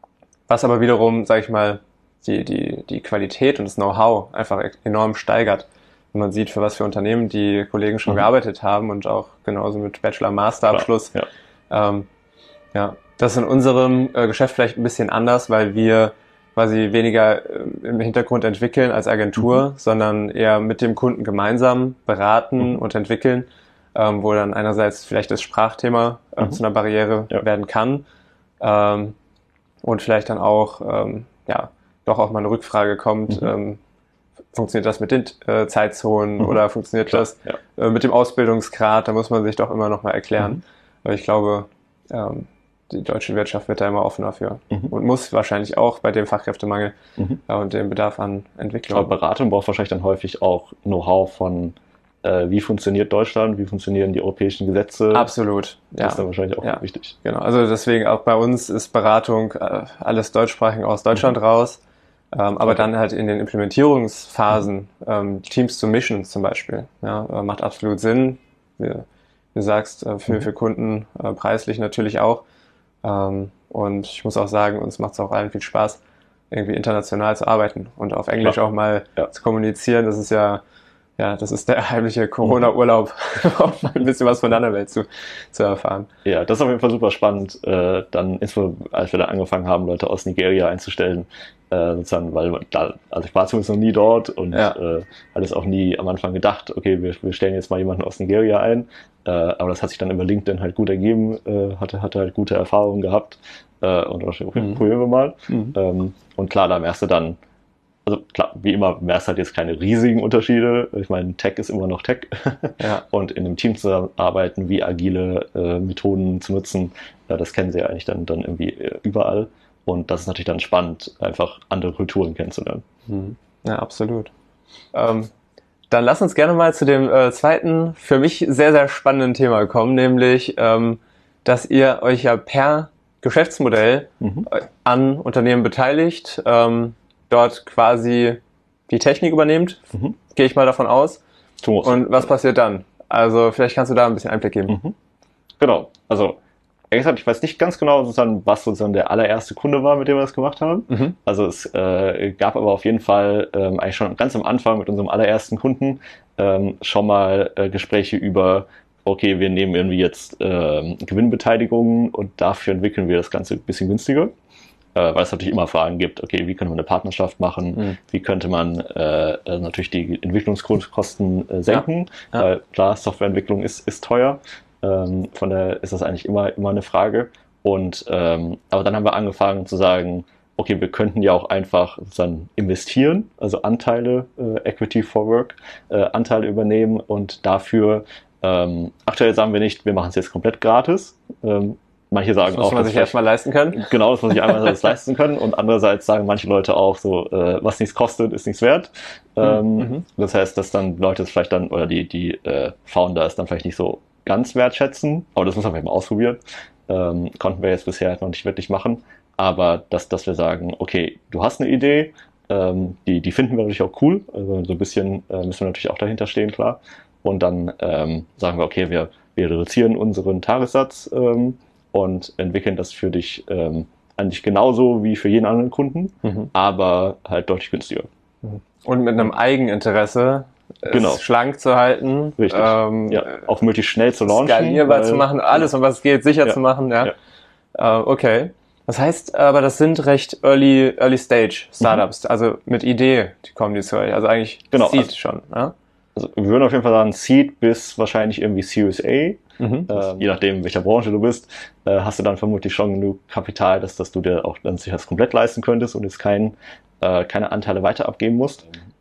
was aber wiederum, sage ich mal, die, die, die Qualität und das Know-how einfach enorm steigert. Wenn man sieht, für was für Unternehmen die Kollegen schon mhm. gearbeitet haben und auch genauso mit Bachelor-Master-Abschluss. Ja. Ähm, ja, das ist in unserem äh, Geschäft vielleicht ein bisschen anders, weil wir quasi weniger äh, im Hintergrund entwickeln als Agentur, mhm. sondern eher mit dem Kunden gemeinsam beraten mhm. und entwickeln, ähm, wo dann einerseits vielleicht das Sprachthema äh, mhm. zu einer Barriere ja. werden kann ähm, und vielleicht dann auch ähm, ja doch auch mal eine Rückfrage kommt, mhm. ähm, funktioniert das mit den äh, Zeitzonen mhm. oder funktioniert Klar, das ja. äh, mit dem Ausbildungsgrad, da muss man sich doch immer noch mal erklären. Mhm. Weil ich glaube, ähm, die deutsche Wirtschaft wird da immer offener für mhm. und muss wahrscheinlich auch bei dem Fachkräftemangel mhm. äh, und dem Bedarf an Entwicklung. Aber Beratung braucht wahrscheinlich dann häufig auch Know-how von, äh, wie funktioniert Deutschland, wie funktionieren die europäischen Gesetze. Absolut. Das ja. ist dann wahrscheinlich auch ja. wichtig. Genau, also deswegen auch bei uns ist Beratung äh, alles deutschsprachig aus Deutschland mhm. raus, ähm, aber okay. dann halt in den Implementierungsphasen mhm. ähm, Teams zu mischen zum Beispiel. Ja, äh, macht absolut Sinn. Wir, wie du sagst, äh, für, mhm. für Kunden äh, preislich natürlich auch. Ähm, und ich muss auch sagen, uns macht es auch allen viel Spaß, irgendwie international zu arbeiten und auf Englisch Klar. auch mal ja. zu kommunizieren. Das ist ja, ja, das ist der heimliche Corona-Urlaub, auch mal ein bisschen was von der anderen Welt zu, zu erfahren. Ja, das ist auf jeden Fall super spannend. Äh, dann, insbesondere als wir da angefangen haben, Leute aus Nigeria einzustellen, äh, sozusagen, weil da, also ich war zumindest noch nie dort und ja. äh, hatte es auch nie am Anfang gedacht, okay, wir, wir stellen jetzt mal jemanden aus Nigeria ein. Äh, aber das hat sich dann über LinkedIn halt gut ergeben, äh, hatte, hatte halt gute Erfahrungen gehabt äh, und okay, mhm. probieren wir mal. Mhm. Ähm, und klar, da merkst du dann, also klar, wie immer, merkst du halt jetzt keine riesigen Unterschiede. Ich meine, Tech ist immer noch Tech. Ja. Und in einem Team zusammenarbeiten, wie agile äh, Methoden zu nutzen, äh, das kennen sie ja eigentlich dann, dann irgendwie äh, überall. Und das ist natürlich dann spannend, einfach andere Kulturen kennenzulernen. Mhm. Ja, absolut. Ähm, Dann lass uns gerne mal zu dem äh, zweiten, für mich sehr, sehr spannenden Thema kommen, nämlich, ähm, dass ihr euch ja per Geschäftsmodell mhm. an Unternehmen beteiligt, ähm, dort quasi die Technik übernehmt, mhm. gehe ich mal davon aus. Thomas. Und was passiert dann? Also vielleicht kannst du da ein bisschen Einblick geben. Mhm. Genau, also ehrlich gesagt, ich weiß nicht ganz genau, sozusagen, was sozusagen der allererste Kunde war, mit dem wir das gemacht haben. Mhm. Also es äh, gab aber auf jeden Fall ähm, eigentlich schon ganz am Anfang mit unserem allerersten Kunden ähm, schon mal äh, Gespräche über, okay, wir nehmen irgendwie jetzt ähm, Gewinnbeteiligungen und dafür entwickeln wir das Ganze ein bisschen günstiger. Äh, weil es natürlich immer Fragen gibt, okay, wie könnte man eine Partnerschaft machen, mhm. wie könnte man äh, natürlich die Entwicklungskosten äh, senken, ja. Ja. Weil klar, Softwareentwicklung ist, ist teuer. Ähm, von daher ist das eigentlich immer, immer eine Frage. Und, ähm, aber dann haben wir angefangen zu sagen, okay, wir könnten ja auch einfach sozusagen investieren, also Anteile, äh, Equity for Work, äh, Anteile übernehmen und dafür, ähm, aktuell sagen wir nicht, wir machen es jetzt komplett gratis. Ähm, manche sagen das muss auch, man sich erstmal leisten können. Genau, das muss sich einmal leisten können. Und andererseits sagen manche Leute auch so, äh, was nichts kostet, ist nichts wert. Ähm, mhm. Das heißt, dass dann Leute es vielleicht dann, oder die, die äh, Founder es dann vielleicht nicht so ganz wertschätzen, aber das muss man vielleicht mal ausprobieren. Ähm, konnten wir jetzt bisher noch nicht wirklich machen, aber dass, dass wir sagen, okay, du hast eine Idee, ähm, die, die finden wir natürlich auch cool, also so ein bisschen äh, müssen wir natürlich auch dahinter stehen, klar. Und dann ähm, sagen wir, okay, wir, wir reduzieren unseren Tagessatz ähm, und entwickeln das für dich ähm, eigentlich genauso wie für jeden anderen Kunden, mhm. aber halt deutlich günstiger. Und mit einem Eigeninteresse, genau. es schlank zu halten, richtig. Ähm, ja, auch möglichst schnell zu launchen, skalierbar zu machen, alles, um was es geht, sicher ja. zu machen. Ja. ja. Äh, okay. Das heißt, aber das sind recht early, early stage Startups, mhm. also mit Idee, die kommen die zu euch, also eigentlich genau. Seed also, schon. Ja? Also wir würden auf jeden Fall sagen Seed bis wahrscheinlich irgendwie Series A. Mhm. Ähm, je nachdem, in welcher Branche du bist, äh, hast du dann vermutlich schon genug Kapital, dass, dass du dir auch dann sich das komplett leisten könntest und jetzt kein, äh, keine Anteile weiter abgeben musst.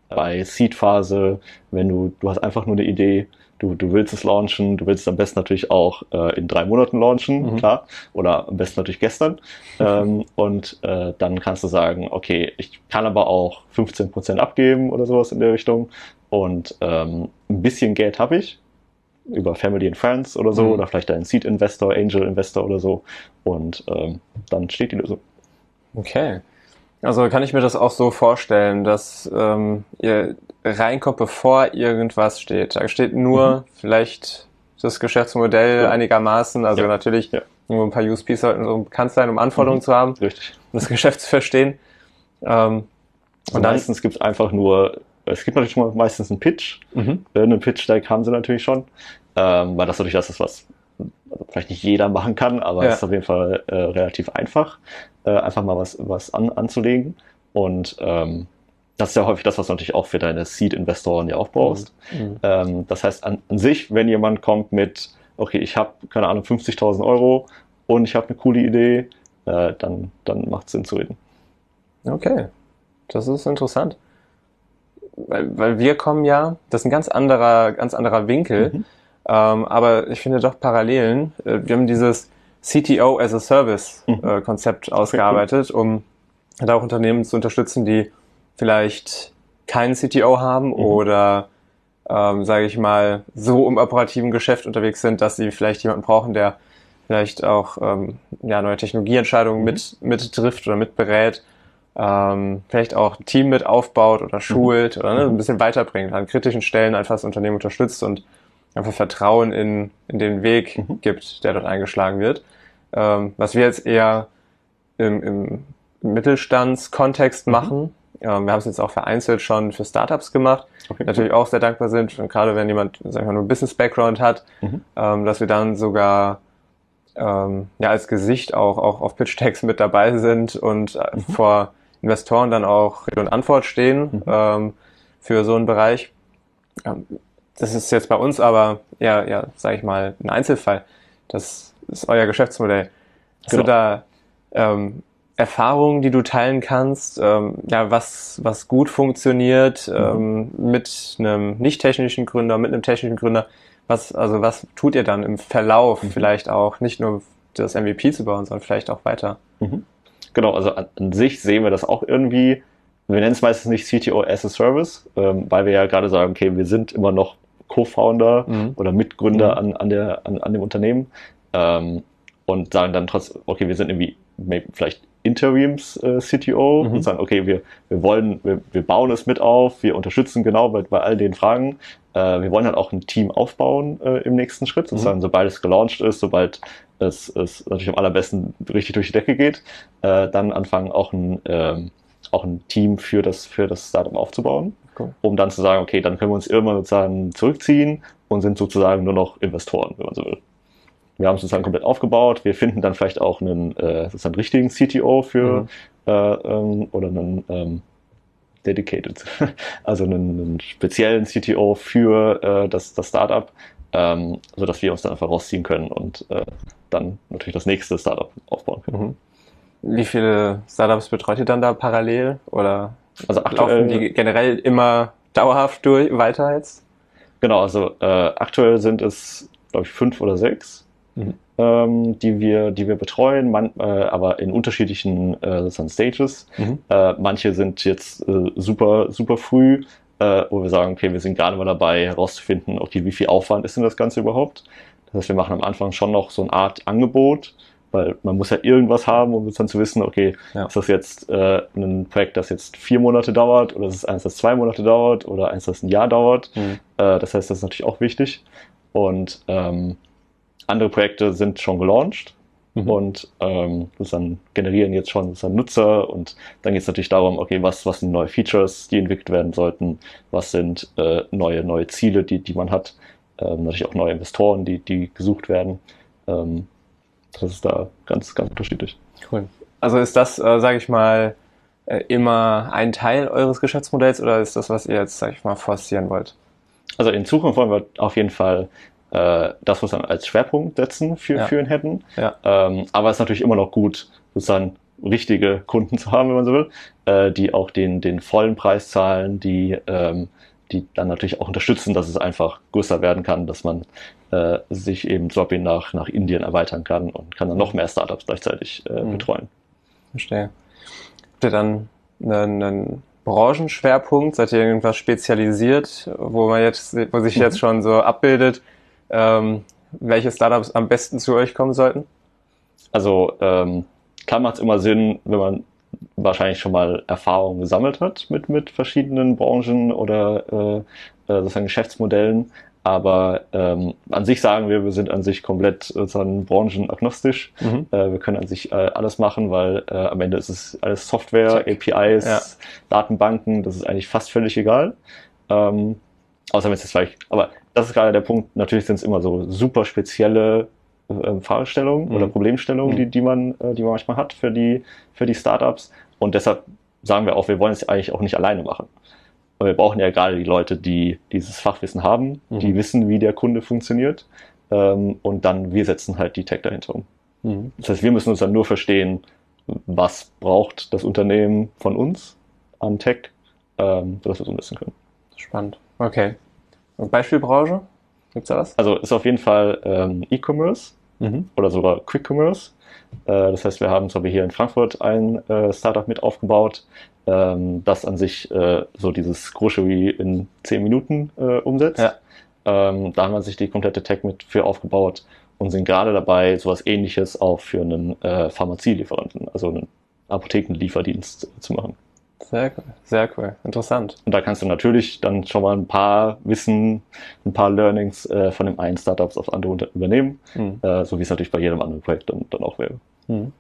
bei Seed-Phase, wenn du, du hast einfach nur eine Idee, du, du willst es launchen, du willst es am besten natürlich auch äh, in drei Monaten launchen, mhm. klar, oder am besten natürlich gestern. ähm, und äh, dann kannst du sagen, okay, ich kann aber auch fünfzehn Prozent abgeben oder sowas in der Richtung und ähm, ein bisschen Geld habe ich, über Family and Friends oder so, mhm. oder vielleicht ein Seed-Investor, Angel-Investor oder so und ähm, dann steht die Lösung. Okay. Also kann ich mir das auch so vorstellen, dass ähm, ihr reinkommt, bevor irgendwas steht. Da steht nur mhm. vielleicht das Geschäftsmodell ja. einigermaßen, also ja. natürlich ja. nur ein paar U S Ps sollten so bekannt sein, um Anforderungen mhm. zu haben, richtig. Um das Geschäft zu verstehen. Ähm, also und dann, meistens gibt es einfach nur, es gibt natürlich schon mal meistens einen Pitch. Mhm. Einen Pitch-Deck haben sie natürlich schon, ähm, weil das natürlich das ist, was also vielleicht nicht jeder machen kann, aber ja. es ist auf jeden Fall äh, relativ einfach, äh, einfach mal was, was an, anzulegen. Und ähm, das ist ja häufig das, was du natürlich auch für deine Seed-Investoren ja auch brauchst. Mhm. Ähm, das heißt, an, an sich, wenn jemand kommt mit, okay, ich habe, keine Ahnung, fünfzigtausend Euro und ich habe eine coole Idee, äh, dann, dann macht es Sinn zu reden. Okay, das ist interessant. Weil, weil wir kommen ja, das ist ein ganz anderer, ganz anderer Winkel, mhm. ähm, aber ich finde doch Parallelen. Wir haben dieses C T O as a Service mhm. äh, Konzept ausgearbeitet, um da auch Unternehmen zu unterstützen, die vielleicht keinen C T O haben mhm. oder, ähm, sage ich mal, so im operativen Geschäft unterwegs sind, dass sie vielleicht jemanden brauchen, der vielleicht auch ähm, ja, neue Technologieentscheidungen mhm. mit, mit trifft oder mit berät. Ähm, vielleicht auch ein Team mit aufbaut oder schult mhm. oder ne, ein bisschen weiterbringt, an kritischen Stellen einfach das Unternehmen unterstützt und einfach Vertrauen in, in den Weg mhm. gibt, der dort eingeschlagen wird. Ähm, was wir jetzt eher im, im Mittelstandskontext mhm. machen. Ähm, wir haben es jetzt auch vereinzelt schon für Startups gemacht, okay, natürlich cool. auch sehr dankbar sind, und gerade wenn jemand, sag ich mal, nur einen Business-Background hat, mhm. ähm, dass wir dann sogar ähm, ja als Gesicht auch, auch auf Pitch-Decks mit dabei sind und äh, mhm. vor Investoren dann auch Rede und Antwort stehen mhm. ähm, für so einen Bereich. Ähm, das ist jetzt bei uns aber eher, ja, sage ich mal, ein Einzelfall. Das ist euer Geschäftsmodell. Hast genau. du da ähm, Erfahrungen, die du teilen kannst, ähm, ja, was was gut funktioniert mhm. ähm, mit einem nicht technischen Gründer, mit einem technischen Gründer? Was also was tut ihr dann im Verlauf mhm. vielleicht auch nicht nur das M V P zu bauen, sondern vielleicht auch weiter? Mhm. Genau, also an, an sich sehen wir das auch irgendwie, wir nennen es meistens nicht C T O as a Service, ähm, weil wir ja gerade sagen, okay, wir sind immer noch Co-Founder mhm. oder Mitgründer mhm. an, an, der, an, an dem Unternehmen ähm, und sagen dann trotzdem, okay, wir sind irgendwie vielleicht Interims-C T O mhm. und sagen, okay, wir, wir wollen, wir, wir bauen es mit auf, wir unterstützen genau bei, bei all den Fragen. Äh, wir wollen halt auch ein Team aufbauen äh, im nächsten Schritt, sozusagen, mhm. sobald es gelauncht ist, sobald es, es natürlich am allerbesten richtig durch die Decke geht, äh, dann anfangen auch ein, ähm, auch ein Team für das, für das Startup aufzubauen, cool. um dann zu sagen, okay, dann können wir uns irgendwann sozusagen zurückziehen und sind sozusagen nur noch Investoren, wenn man so will. Wir haben es sozusagen komplett aufgebaut. Wir finden dann vielleicht auch einen äh, sozusagen richtigen C T O für mhm. äh, ähm, oder einen ähm, dedicated, also einen, einen speziellen C T O für äh, das, das Startup, ähm, sodass wir uns dann einfach rausziehen können und äh, dann natürlich das nächste Startup aufbauen können. Mhm. Wie viele Startups betreut ihr dann da parallel oder also aktuell, laufen die generell immer dauerhaft durch weiter jetzt? Genau, also äh, aktuell sind es, glaube ich, fünf oder sechs. Mhm. Ähm, die wir, die wir betreuen, man, äh, aber in unterschiedlichen äh, sozusagen Stages. Mhm. Äh, manche sind jetzt äh, super, super früh, äh, wo wir sagen, okay, wir sind gerade mal dabei herauszufinden, okay, wie viel Aufwand ist denn das Ganze überhaupt? Das heißt, wir machen am Anfang schon noch so eine Art Angebot, weil man muss ja irgendwas haben, um dann zu wissen, okay, ja. ist das jetzt äh, ein Projekt, das jetzt vier Monate dauert oder ist es eins, das zwei Monate dauert oder eins, das ein Jahr dauert? Mhm. Äh, das heißt, das ist natürlich auch wichtig. Und ähm, andere Projekte sind schon gelauncht mhm. und ähm, dann generieren jetzt schon Nutzer und dann geht es natürlich darum, okay, was, was sind neue Features, die entwickelt werden sollten, was sind äh, neue, neue Ziele, die, die man hat, ähm, natürlich auch neue Investoren, die, die gesucht werden. Ähm, das ist da ganz, ganz unterschiedlich. Cool. Also ist das, äh, sage ich mal, äh, immer ein Teil eures Geschäftsmodells oder ist das, was ihr jetzt, sage ich mal, forcieren wollt? Also in Zukunft wollen wir auf jeden Fall äh, das, was wir dann als Schwerpunkt setzen für, ja. für Inheadn. Ja. Ähm, aber es ist natürlich immer noch gut, sozusagen richtige Kunden zu haben, wenn man so will, äh, die auch den, den vollen Preis zahlen, die, ähm, die dann natürlich auch unterstützen, dass es einfach größer werden kann, dass man äh, sich eben Droppy nach, nach Indien erweitern kann und kann dann noch mehr Startups gleichzeitig äh, Mhm. betreuen. Verstehe. Habt ihr dann einen, einen Branchenschwerpunkt? Seid ihr irgendwas spezialisiert, wo man jetzt, wo sich jetzt schon so abbildet, ähm, welche Startups am besten zu euch kommen sollten? Also ähm, klar macht es immer Sinn, wenn man wahrscheinlich schon mal Erfahrung gesammelt hat mit, mit verschiedenen Branchen oder äh, äh, sozusagen Geschäftsmodellen. Aber ähm, an sich sagen wir, wir sind an sich komplett sozusagen branchenagnostisch. Mhm. Äh, wir können an sich äh, alles machen, weil äh, am Ende ist es alles Software, Check. A P Is, ja. Datenbanken, das ist eigentlich fast völlig egal. Ähm, außer wenn es jetzt vielleicht, aber das ist gerade der Punkt, natürlich sind es immer so super spezielle äh, Fragestellungen mhm. oder Problemstellungen, mhm. die, die man, äh, die man manchmal hat für die, für die Startups. Und deshalb sagen wir auch, wir wollen es eigentlich auch nicht alleine machen. Aber wir brauchen ja gerade die Leute, die dieses Fachwissen haben, mhm. die wissen, wie der Kunde funktioniert. Ähm, und dann wir setzen halt die Tech dahinter um. Mhm. Das heißt, wir müssen uns dann nur verstehen, was braucht das Unternehmen von uns an Tech, ähm, sodass wir es umsetzen können. Spannend. Okay. Und Beispielbranche? Gibt's da was? Also ist auf jeden Fall ähm, E-Commerce mhm. oder sogar Quick Commerce. Äh, das heißt, wir haben zum Beispiel hier in Frankfurt ein äh, Startup mit aufgebaut, ähm, das an sich äh, so dieses Grocery in zehn Minuten äh, umsetzt. Ja. Ähm, da haben wir sich die komplette Tech mit für aufgebaut und sind gerade dabei, sowas Ähnliches auch für einen äh, Pharmazielieferanten, also einen Apothekenlieferdienst zu machen. Sehr cool, sehr cool, interessant. Und da kannst du natürlich dann schon mal ein paar Wissen, ein paar Learnings äh, von dem einen Startups auf andere übernehmen, mhm. äh, so wie es natürlich bei jedem anderen Projekt dann, dann auch wäre. Mhm.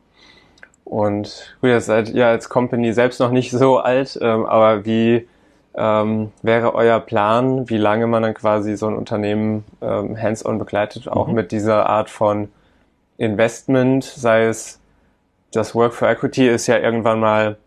Und gut, jetzt seid ihr als Company selbst noch nicht so alt, ähm, aber wie ähm, wäre euer Plan, wie lange man dann quasi so ein Unternehmen ähm, hands-on begleitet, auch mhm. mit dieser Art von Investment, sei es das Work for Equity ist ja irgendwann mal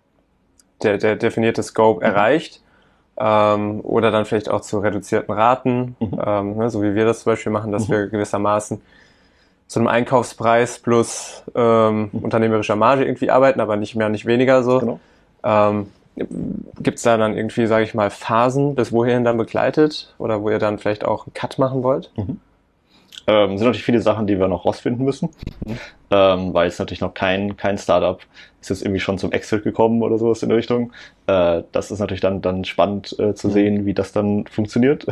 der, der definierte Scope mhm. erreicht, ähm, oder dann vielleicht auch zu reduzierten Raten, mhm. ähm, ne, so wie wir das zum Beispiel machen, dass mhm. wir gewissermaßen zu einem Einkaufspreis plus ähm, mhm. unternehmerischer Marge irgendwie arbeiten, aber nicht mehr, nicht weniger so. Genau. Ähm, Gibt es da dann irgendwie, sage ich mal, Phasen, bis wohin dann begleitet oder wo ihr dann vielleicht auch einen Cut machen wollt? Mhm. Ähm, sind natürlich viele Sachen, die wir noch rausfinden müssen, mhm. ähm, weil es natürlich noch kein kein Startup ist jetzt irgendwie schon zum Exit gekommen oder sowas in der Richtung. Äh, das ist natürlich dann dann spannend äh, zu mhm. sehen, wie das dann funktioniert.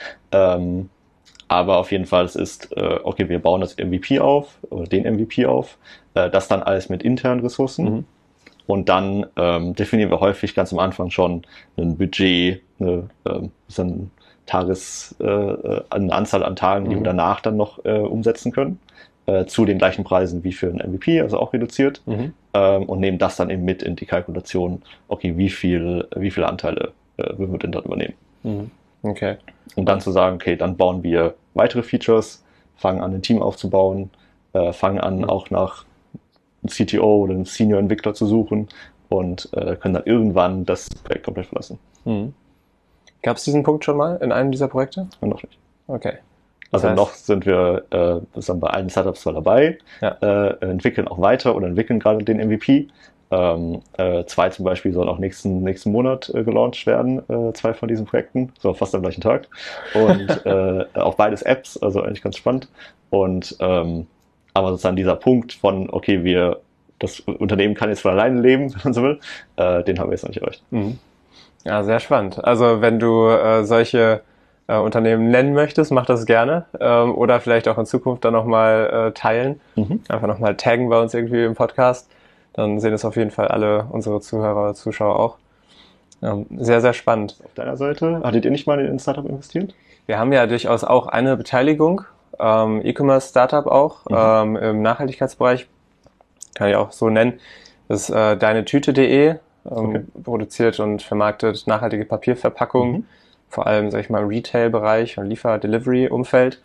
ähm, aber auf jeden Fall, es ist, äh, okay, wir bauen das M V P auf, oder den M V P auf, äh, das dann alles mit internen Ressourcen. Mhm. Und dann ähm, definieren wir häufig ganz am Anfang schon ein Budget, eine, ähm, so ein Tages, äh, eine Anzahl an Tagen, die mhm. wir danach dann noch äh, umsetzen können, äh, zu den gleichen Preisen wie für ein M V P, also auch reduziert, mhm. ähm, und nehmen das dann eben mit in die Kalkulation, okay, wie viel, wie viele Anteile äh, würden wir denn dann übernehmen. Mhm. Okay. Und dann zu sagen, okay, dann bauen wir weitere Features, fangen an, ein Team aufzubauen, äh, fangen an, mhm. auch nach einem C T O oder einem Senior-Entwickler zu suchen und äh, können dann irgendwann das Projekt komplett verlassen. Mhm. Gab es diesen Punkt schon mal in einem dieser Projekte? Und noch nicht. Okay. Das also heißt, noch sind wir äh, sind bei allen Startups zwar dabei, ja. äh, entwickeln auch weiter oder entwickeln gerade den M V P. Ähm, äh, zwei zum Beispiel sollen auch nächsten nächsten Monat äh, gelauncht werden, äh, zwei von diesen Projekten, so fast am gleichen Tag. Und äh, auch beides Apps, also eigentlich ganz spannend. Und ähm, aber sozusagen dieser Punkt von, okay, wir das Unternehmen kann jetzt von alleine leben, wenn man so will, äh, den haben wir jetzt noch nicht erreicht. Mhm. Ja, sehr spannend. Also wenn du äh, solche äh, Unternehmen nennen möchtest, mach das gerne. Ähm, oder vielleicht auch in Zukunft dann nochmal äh, teilen. Mhm. Einfach nochmal taggen bei uns irgendwie im Podcast. Dann sehen es auf jeden Fall alle unsere Zuhörer, Zuschauer auch. Ähm, sehr, sehr spannend. Auf deiner Seite, hattet ihr nicht mal in ein Startup investiert? Wir haben ja durchaus auch eine Beteiligung, ähm, E-Commerce-Startup auch, mhm. ähm, im Nachhaltigkeitsbereich. Kann ich auch so nennen. Das ist äh, deine Tüte punkt de. Okay. Produziert und vermarktet nachhaltige Papierverpackungen, mhm. vor allem, sag ich mal, im Retail-Bereich und Liefer-Delivery-Umfeld.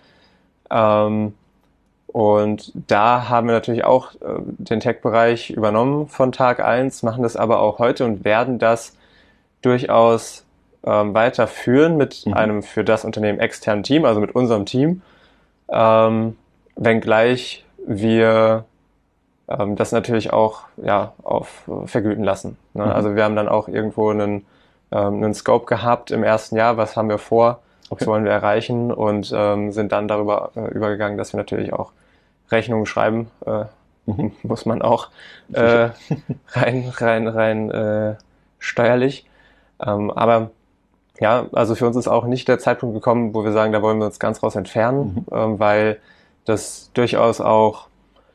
Ähm, und da haben wir natürlich auch äh, den Tech-Bereich übernommen von Tag eins, machen das aber auch heute und werden das durchaus ähm, weiterführen mit mhm. einem für das Unternehmen externen Team, also mit unserem Team, ähm, wenngleich wir ähm, das natürlich auch ja auf äh, vergüten lassen. Ne? Mhm. Also wir haben dann auch irgendwo einen, ähm, einen Scope gehabt im ersten Jahr, was haben wir vor, okay. was wollen wir erreichen und ähm, sind dann darüber äh, übergegangen, dass wir natürlich auch Rechnungen schreiben, äh, mhm. muss man auch äh, rein, rein, rein äh, steuerlich. Ähm, aber ja, also für uns ist auch nicht der Zeitpunkt gekommen, wo wir sagen, da wollen wir uns ganz raus entfernen, mhm. ähm, weil das durchaus auch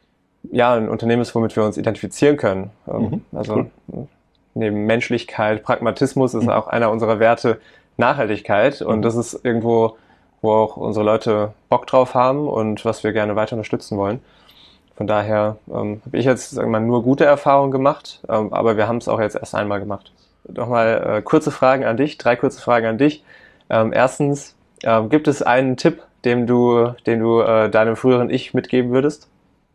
ja ein Unternehmen ist, womit wir uns identifizieren können. Ähm, mhm. Also cool. Neben Menschlichkeit, Pragmatismus ist mhm. auch einer unserer Werte Nachhaltigkeit und mhm. das ist irgendwo, wo auch unsere Leute Bock drauf haben und was wir gerne weiter unterstützen wollen. Von daher ähm, habe ich jetzt sagen wir mal, nur gute Erfahrungen gemacht, ähm, aber wir haben es auch jetzt erst einmal gemacht. Nochmal äh, kurze Fragen an dich, drei kurze Fragen an dich. Ähm, erstens, ähm, gibt es einen Tipp, den du, den du äh, deinem früheren Ich mitgeben würdest?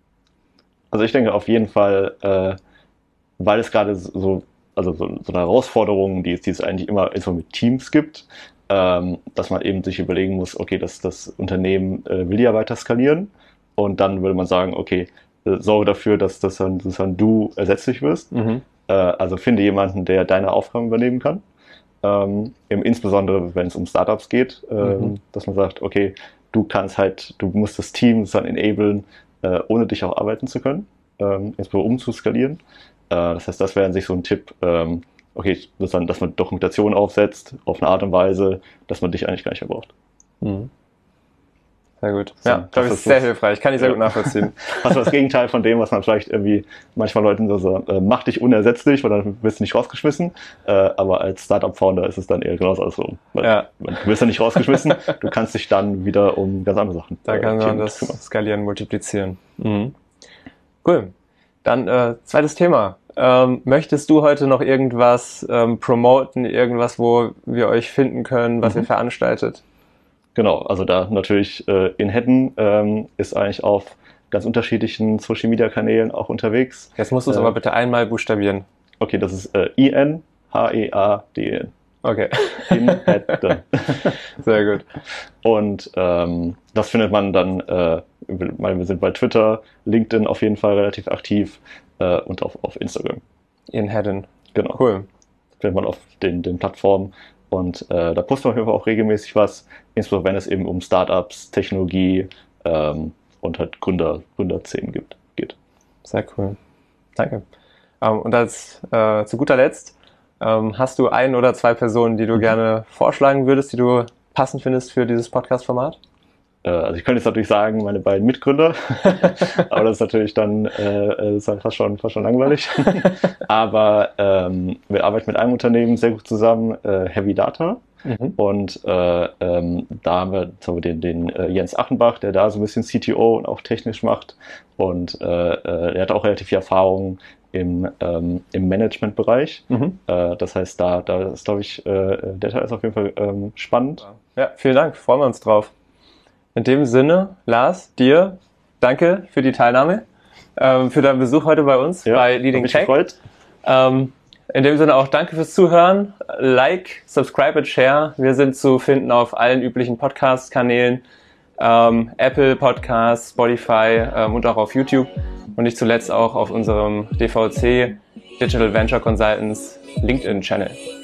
Also ich denke auf jeden Fall, äh, weil es gerade so, also so, so eine Herausforderung, die es, die es eigentlich immer, immer mit Teams gibt, ähm, dass man eben sich überlegen muss, okay, das, das Unternehmen äh, will ja weiter skalieren und dann würde man sagen, okay, äh, sorge dafür, dass, dass, dann, dass dann du ersetzlich wirst. Mhm. Also finde jemanden, der deine Aufgaben übernehmen kann. Ähm, eben insbesondere, wenn es um Startups geht, ähm, mhm. dass man sagt, okay, du kannst halt, du musst das Team dann enablen, äh, ohne dich auch arbeiten zu können, ähm, insbesondere um zu skalieren. Äh, das heißt, das wäre an sich so ein Tipp, ähm, okay, dass, dann, dass man Dokumentation aufsetzt, auf eine Art und Weise, dass man dich eigentlich gar nicht mehr braucht. Mhm. Sehr gut. So, ja, glaube ich, ist sehr hilfreich. Kann ich sehr ja. gut nachvollziehen. Also das Gegenteil von dem, was man vielleicht irgendwie manchmal Leuten so sagt, äh, mach dich unersetzlich, weil dann wirst du nicht rausgeschmissen. Äh, aber als Startup-Founder ist es dann eher genauso andersrum. Weil ja. Du wirst ja nicht rausgeschmissen, du kannst dich dann wieder um ganz andere Sachen Da äh, kann man das kümmern. Skalieren, multiplizieren. Mhm. Cool. Dann äh, zweites Thema. Ähm, möchtest du heute noch irgendwas ähm, promoten, irgendwas, wo wir euch finden können, was mhm. ihr veranstaltet? Genau, also da natürlich äh, InHeaden ähm, ist eigentlich auf ganz unterschiedlichen Social-Media-Kanälen auch unterwegs. Jetzt musst du es äh, aber bitte einmal buchstabieren. Okay, das ist äh, I N H E A D E N. Okay. InHeaden. Sehr gut. Und ähm, das findet man dann, äh, wir sind bei Twitter, LinkedIn auf jeden Fall relativ aktiv äh, und auf, auf Instagram. InHeaden. Genau. Cool. Das findet man auf den, den Plattformen. Und äh, da posten wir auf jeden Fall auch regelmäßig was, insbesondere wenn es eben um Startups, Technologie ähm, und halt Gründer, Gründerszenen gibt, geht. Sehr cool. Danke. Ähm, und als äh, zu guter Letzt, ähm, hast du ein oder zwei Personen, die du mhm. gerne vorschlagen würdest, die du passend findest für dieses Podcast-Format? Äh, also ich könnte jetzt natürlich sagen, meine beiden Mitgründer, aber das ist natürlich dann äh, ist halt fast schon, fast schon langweilig. Aber ähm, wir arbeiten mit einem Unternehmen sehr gut zusammen, äh, Heavy Data. Mhm. Und äh, ähm, da haben wir, haben wir den, den äh, Jens Achenbach, der da so ein bisschen C T O und auch technisch macht. Und äh, äh, er hat auch relativ viel Erfahrung im, ähm, im Managementbereich. Mhm. Äh, das heißt, da, da ist, glaube ich, äh, der Teil ist auf jeden Fall ähm, spannend. Ja, vielen Dank, freuen wir uns drauf. In dem Sinne, Lars, dir danke für die Teilnahme, ähm, für deinen Besuch heute bei uns ja, bei Leading Tech. Ähm, in dem Sinne auch danke fürs Zuhören. Like, subscribe und share. Wir sind zu finden auf allen üblichen Podcast-Kanälen, ähm, Apple Podcasts, Spotify ähm, und auch auf YouTube und nicht zuletzt auch auf unserem D V C Digital Venture Consultants LinkedIn-Channel.